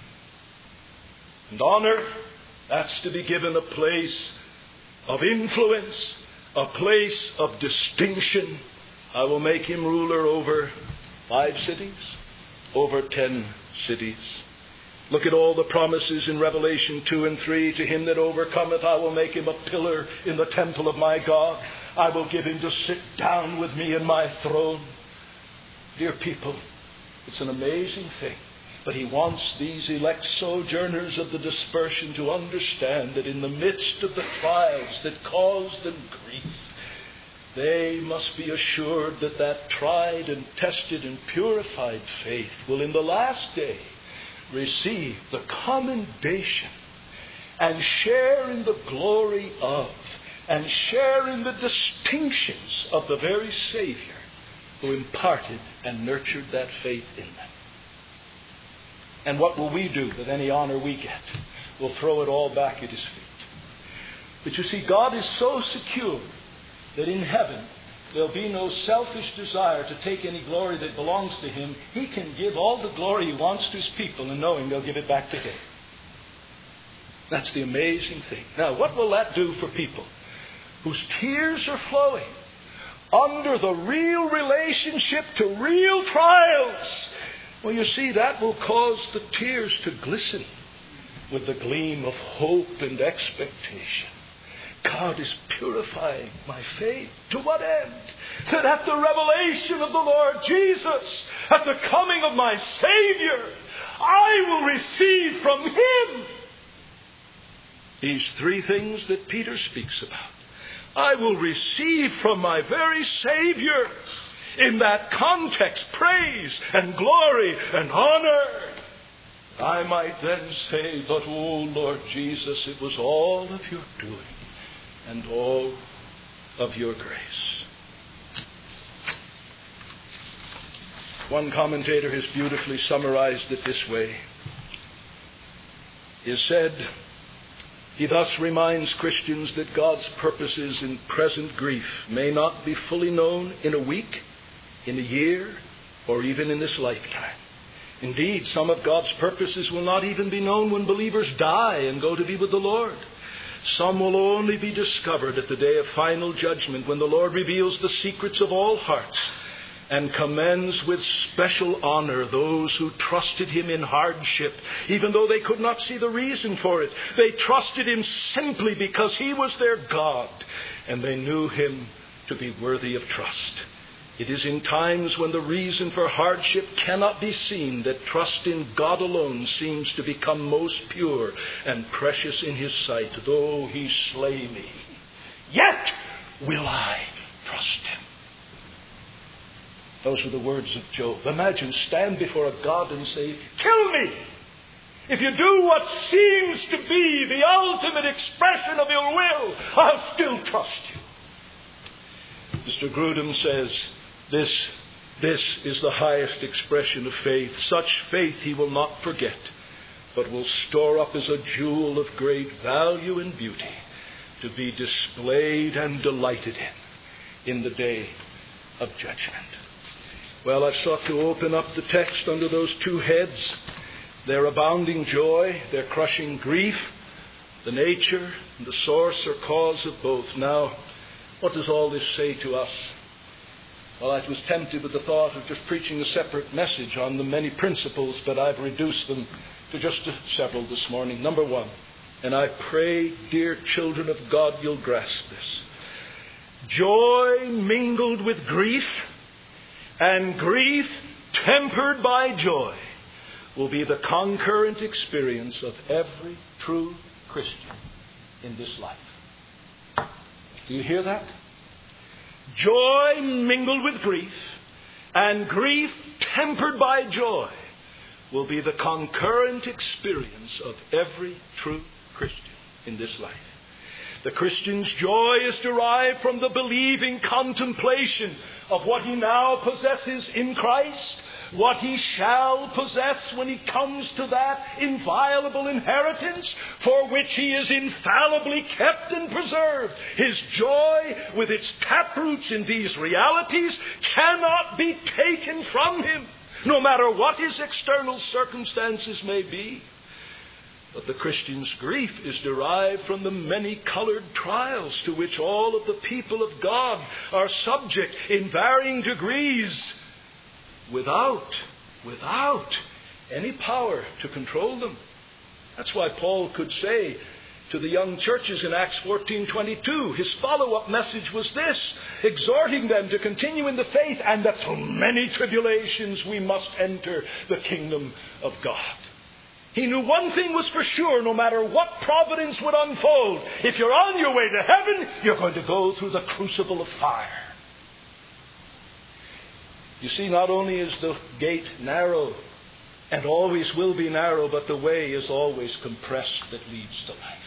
And honor, that's to be given a place of influence, a place of distinction. I will make him ruler over five cities, over ten cities. Look at all the promises in Revelation two and three. To him that overcometh, I will make him a pillar in the temple of my God. I will give him to sit down with me in my throne. Dear people, it's an amazing thing. But he wants these elect sojourners of the dispersion to understand that in the midst of the trials that cause them grief, they must be assured that that tried and tested and purified faith will in the last day receive the commendation and share in the glory of and share in the distinctions of the very Savior who imparted and nurtured that faith in them. And what will we do with any honor we get? We'll throw it all back at his feet. But you see, God is so secure that in heaven there'll be no selfish desire to take any glory that belongs to him. He can give all the glory he wants to his people, and knowing they'll give it back to him. That's the amazing thing. Now, what will that do for people whose tears are flowing under the real relationship to real trials? Well, you see, that will cause the tears to glisten with the gleam of hope and expectation. God is purifying my faith. To what end? That at the revelation of the Lord Jesus, at the coming of my Savior, I will receive from him These three things that Peter speaks about. I will receive from my very Savior, in that context, praise and glory and honor. I might then say, but oh Lord Jesus, it was all of your doing and all of your grace. One commentator has beautifully summarized it this way. He has said, he thus reminds Christians that God's purposes in present grief may not be fully known in a week, in a year, or even in this lifetime. Indeed, some of God's purposes will not even be known when believers die and go to be with the Lord. Some will only be discovered at the day of final judgment, when the Lord reveals the secrets of all hearts and commends with special honor those who trusted Him in hardship, even though they could not see the reason for it. They trusted Him simply because He was their God, and they knew Him to be worthy of trust. It is in times when the reason for hardship cannot be seen that trust in God alone seems to become most pure and precious in His sight. Though He slay me, yet will I trust Him. Those are the words of Job. Imagine, stand before a God and say, kill me if you do what seems to be the ultimate expression of your will. I'll still trust you. Mister Grudem says, This, this is the highest expression of faith. Such faith he will not forget, but will store up as a jewel of great value and beauty, to be displayed and delighted in, in the day of judgment. Well, I've sought to open up the text under those two heads: their abounding joy, their crushing grief, the nature and the source or cause of both. Now, what does all this say to us? Well, I was tempted with the thought of just preaching a separate message on the many principles, but I've reduced them to just several this morning. Number one, and I pray, dear children of God, you'll grasp this: joy mingled with grief and grief tempered by joy will be the concurrent experience of every true Christian in this life. Do you hear that? Joy mingled with grief and grief tempered by joy will be the concurrent experience of every true Christian in this life. The Christian's joy is derived from the believing contemplation of what he now possesses in Christ, what he shall possess when he comes to that inviolable inheritance for which he is infallibly kept and preserved. His joy, with its taproots in these realities, cannot be taken from him, no matter what his external circumstances may be. But the Christian's grief is derived from the many-colored trials to which all of the people of God are subject in varying degrees, without, without any power to control them. That's why Paul could say to the young churches in Acts fourteen twenty-two, his follow-up message was this, exhorting them to continue in the faith, and that through many tribulations we must enter the kingdom of God. He knew one thing was for sure: no matter what providence would unfold, if you're on your way to heaven, you're going to go through the crucible of fire. You see, not only is the gate narrow, and always will be narrow, but the way is always compressed that leads to life.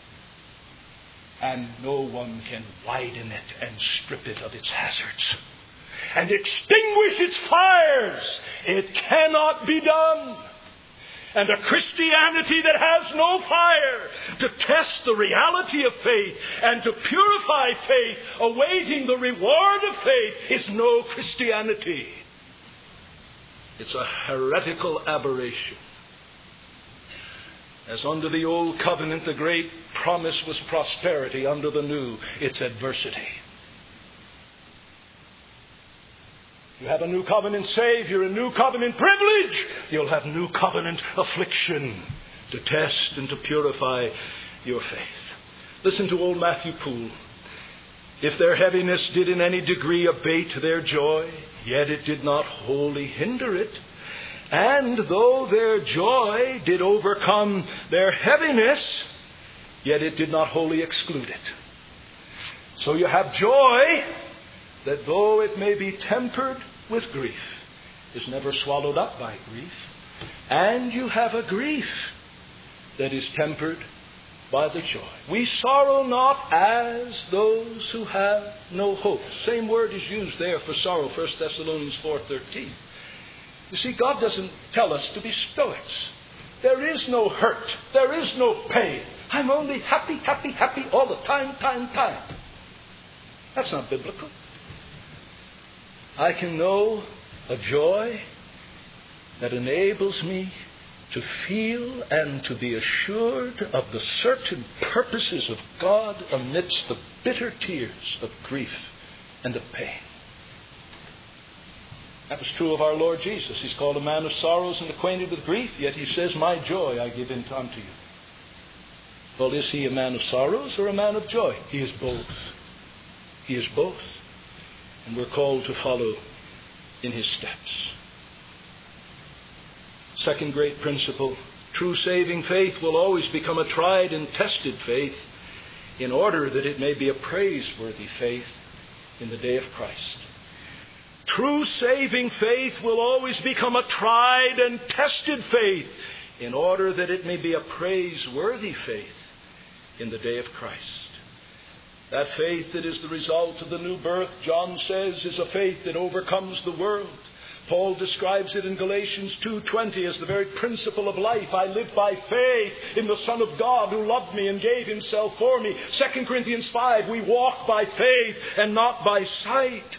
And no one can widen it and strip it of its hazards and extinguish its fires. It cannot be done. And a Christianity that has no fire to test the reality of faith and to purify faith, awaiting the reward of faith, is no Christianity. It's a heretical aberration. As under the old covenant the great promise was prosperity, under the new it's adversity. You have a new covenant Savior, a new covenant privilege. You'll have new covenant affliction to test and to purify your faith. Listen to old Matthew Poole. If their heaviness did in any degree abate their joy, yet it did not wholly hinder it. And though their joy did overcome their heaviness, yet it did not wholly exclude it. So you have joy that, though it may be tempered with grief, is never swallowed up by grief. And you have a grief that is tempered by the joy. We sorrow not as those who have no hope. Same word is used there for sorrow, First Thessalonians four thirteen. You see, God doesn't tell us to be stoics. There is no hurt. There is no pain. I'm only happy, happy, happy all the time, time, time. That's not biblical. I can know a joy that enables me to feel and to be assured of the certain purposes of God amidst the bitter tears of grief and of pain. That was true of our Lord Jesus. He's called a man of sorrows and acquainted with grief, yet he says, my joy I give unto you. Well, is he a man of sorrows or a man of joy? He is both. He is both. And we're called to follow in his steps. Second great principle, true saving faith will always become a tried and tested faith in order that it may be a praiseworthy faith in the day of Christ. True saving faith will always become a tried and tested faith in order that it may be a praiseworthy faith in the day of Christ. That faith that is the result of the new birth, John says, is a faith that overcomes the world. Paul describes it in Galatians two twenty as the very principle of life. I live by faith in the Son of God who loved me and gave himself for me. Second Corinthians five, we walk by faith and not by sight.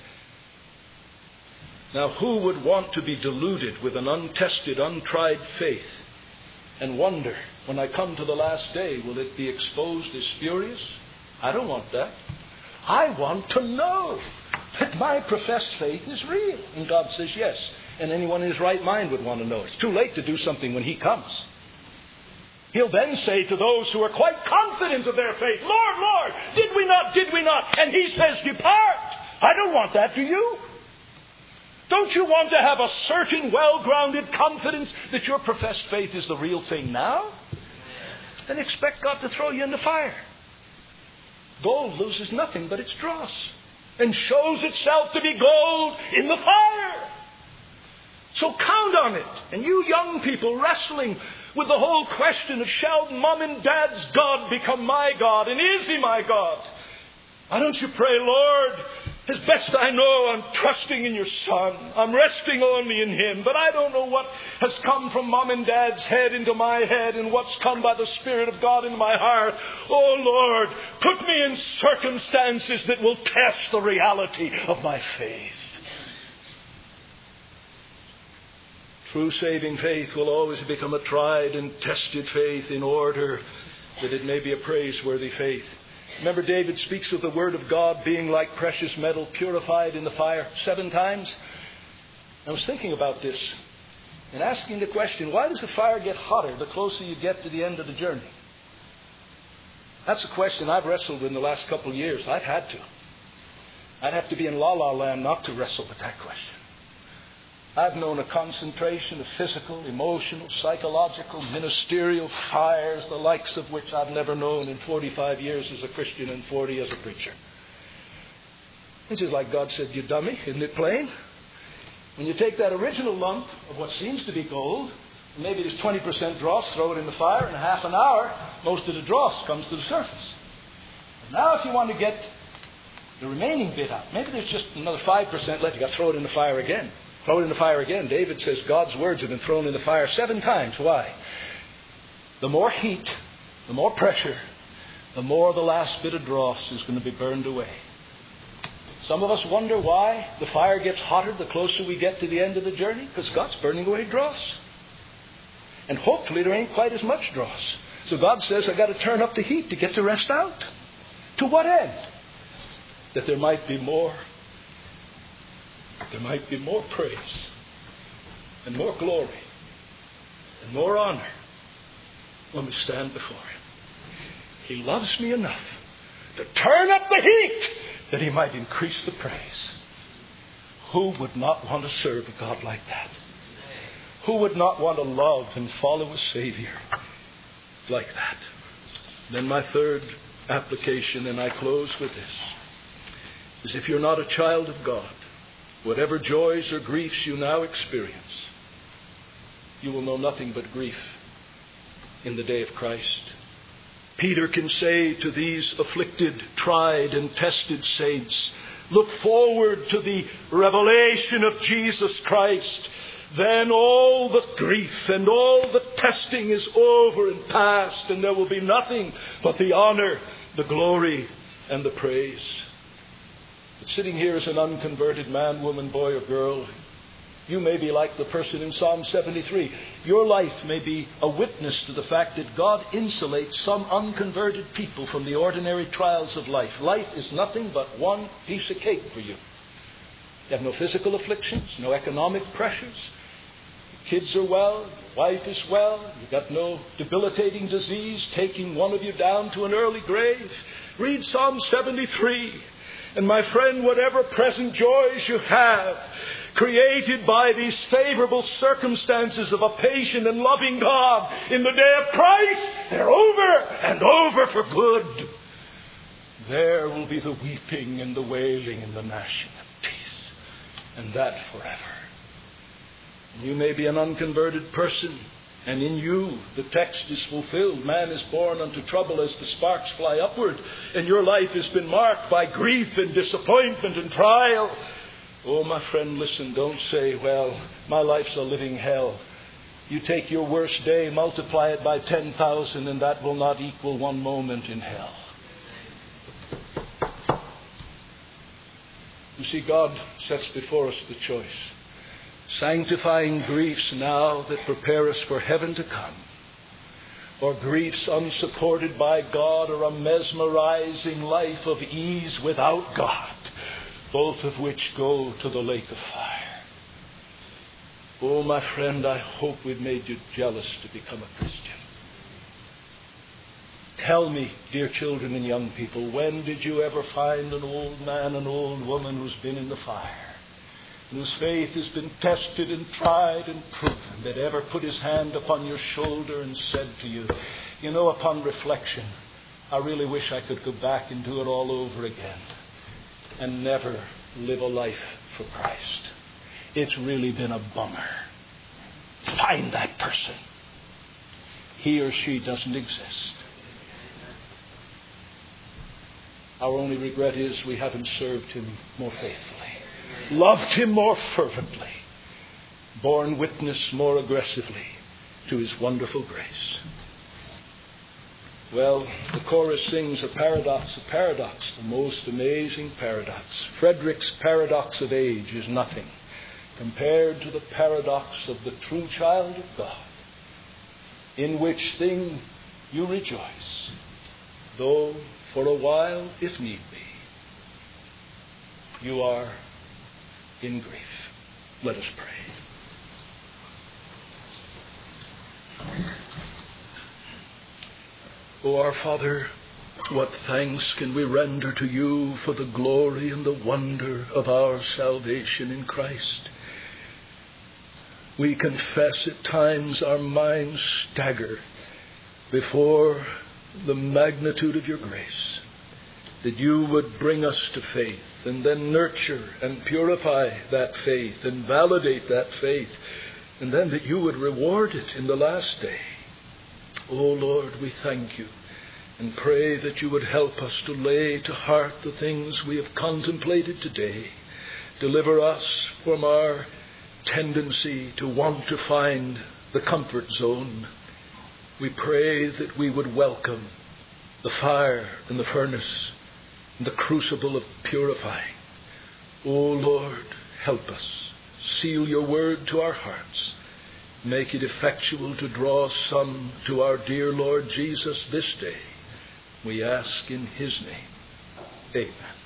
Now, who would want to be deluded with an untested, untried faith and wonder, when I come to the last day, will it be exposed as spurious? I don't want that. I want to know that my professed faith is real. And God says yes. And anyone in his right mind would want to know. It's too late to do something when he comes. He'll then say to those who are quite confident of their faith, Lord, Lord, did we not, did we not? And he says, depart. I don't want that, do you? Don't you want to have a certain well-grounded confidence that your professed faith is the real thing now? Then expect God to throw you in the fire. Gold loses nothing but its dross, and shows itself to be gold in the fire. So count on it. And you young people wrestling with the whole question of, shall mom and dad's God become my God? And is he my God? Why don't you pray, Lord, as best I know, I'm trusting in your Son. I'm resting only in him. But I don't know what has come from mom and dad's head into my head and what's come by the Spirit of God into my heart. Oh, Lord, put me in circumstances that will test the reality of my faith. True saving faith will always become a tried and tested faith in order that it may be a praiseworthy faith. Remember, David speaks of the Word of God being like precious metal purified in the fire seven times. I was thinking about this and asking the question, why does the fire get hotter the closer you get to the end of the journey? That's a question I've wrestled with in the last couple of years. I've had to. I'd have to be in la-la land not to wrestle with that question. I've known a concentration of physical, emotional, psychological, ministerial fires, the likes of which I've never known in forty-five years as a Christian and forty as a preacher. It's just like God said, you dummy, isn't it plain? When you take that original lump of what seems to be gold, and maybe there's twenty percent dross, throw it in the fire, in a half an hour, most of the dross comes to the surface. And now if you want to get the remaining bit out, maybe there's just another five percent left, you've got to throw it in the fire again. Throw it in the fire again. David says God's words have been thrown in the fire seven times. Why? The more heat, the more pressure, the more the last bit of dross is going to be burned away. Some of us wonder why the fire gets hotter the closer we get to the end of the journey. Because God's burning away dross. And hopefully there ain't quite as much dross. So God says, I've got to turn up the heat to get the rest out. To what end? That there might be more There might be more praise and more glory and more honor when we stand before him. He loves me enough to turn up the heat that he might increase the praise. Who would not want to serve a God like that? Who would not want to love and follow a Savior like that? Then my third application, and I close with this, is if you're not a child of God, whatever joys or griefs you now experience, you will know nothing but grief in the day of Christ. Peter can say to these afflicted, tried, and tested saints, look forward to the revelation of Jesus Christ. Then all the grief and all the testing is over and past, and there will be nothing but the honor, the glory, and the praise. But sitting here as an unconverted man, woman, boy, or girl, you may be like the person in Psalm seventy-three. Your life may be a witness to the fact that God insulates some unconverted people from the ordinary trials of life. Life is nothing but one piece of cake for you. You have no physical afflictions, no economic pressures. Your kids are well, your wife is well. You've got no debilitating disease taking one of you down to an early grave. Read Psalm seventy-three. And my friend, whatever present joys you have, created by these favorable circumstances of a patient and loving God, in the day of Christ, they're over and over for good. There will be the weeping and the wailing and the gnashing of teeth, and that forever. You may be an unconverted person, and in you the text is fulfilled. Man is born unto trouble as the sparks fly upward, and your life has been marked by grief and disappointment and trial. Oh, my friend, listen, don't say, well, my life's a living hell. You take your worst day, multiply it by ten thousand, and that will not equal one moment in hell. You see, God sets before us the choice. Sanctifying griefs now that prepare us for heaven to come, or griefs unsupported by God, or a mesmerizing life of ease without God, both of which go to the lake of fire. Oh, my friend, I hope we've made you jealous to become a Christian. Tell me, dear children and young people, when did you ever find an old man, an old woman who's been in the fire, whose faith has been tested and tried and proven, that ever put his hand upon your shoulder and said to you, you know, upon reflection, I really wish I could go back and do it all over again and never live a life for Christ. It's really been a bummer. Find that person. He or she doesn't exist. Our only regret is we haven't served him more faithfully, loved him more fervently, borne witness more aggressively to his wonderful grace. Well, the chorus sings a paradox, a paradox, the most amazing paradox. Frederick's paradox of age is nothing compared to the paradox of the true child of God, in which thing you rejoice, though for a while, if need be, you are in grief. Let us pray. O our Father, what thanks can we render to you for the glory and the wonder of our salvation in Christ. We confess at times our minds stagger before the magnitude of your grace, that you would bring us to faith and then nurture and purify that faith and validate that faith, and then that you would reward it in the last day. O Lord, we thank you and pray that you would help us to lay to heart the things we have contemplated today. Deliver us from our tendency to want to find the comfort zone. We pray that we would welcome the fire and the furnace and the crucible of purifying. O Lord, help us. Seal your word to our hearts. Make it effectual to draw some to our dear Lord Jesus this day. We ask in his name. Amen.